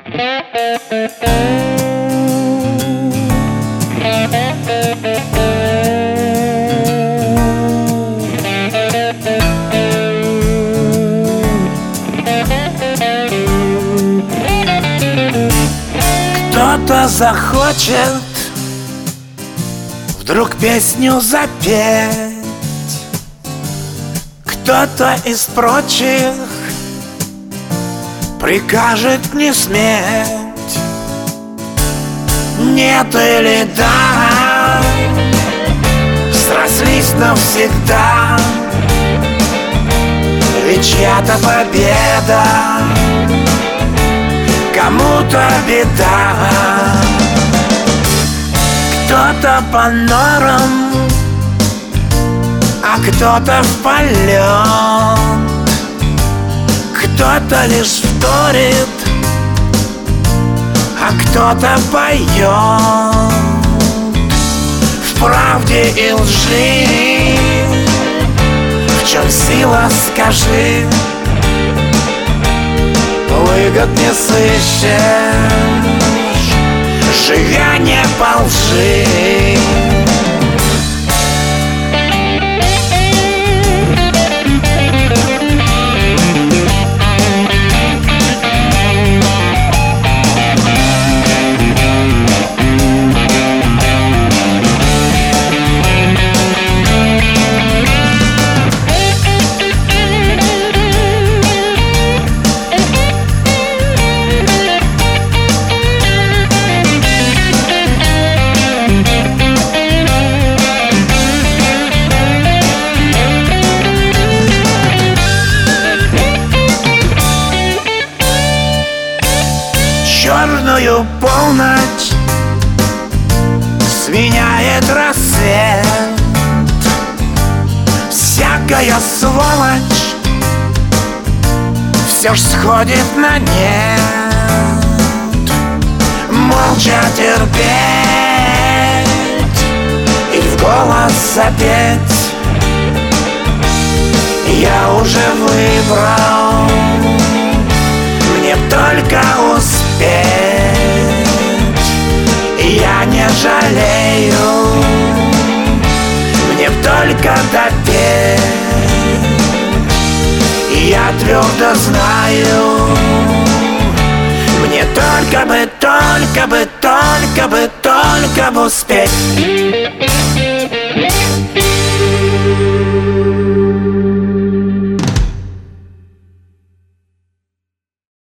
Кто-то захочет вдруг песню запеть, кто-то из прочих прикажет не сметь. Нет или да, срослись навсегда, ведь чья-то победа, кому-то беда. Кто-то по норам, а кто-то в полет, кто-то лишь вторит, а кто-то поет. В правде и лжи, в чем сила, скажи, выгод не сыщешь, живя не по лжи. Черную полночь сменяет рассвет, всякая сволочь все ж сходит на нет. Молча терпеть и в голос запеть я уже выбрал, мне только успеть. Я не жалею, мне б только допеть. Я твердо знаю, мне только бы успеть.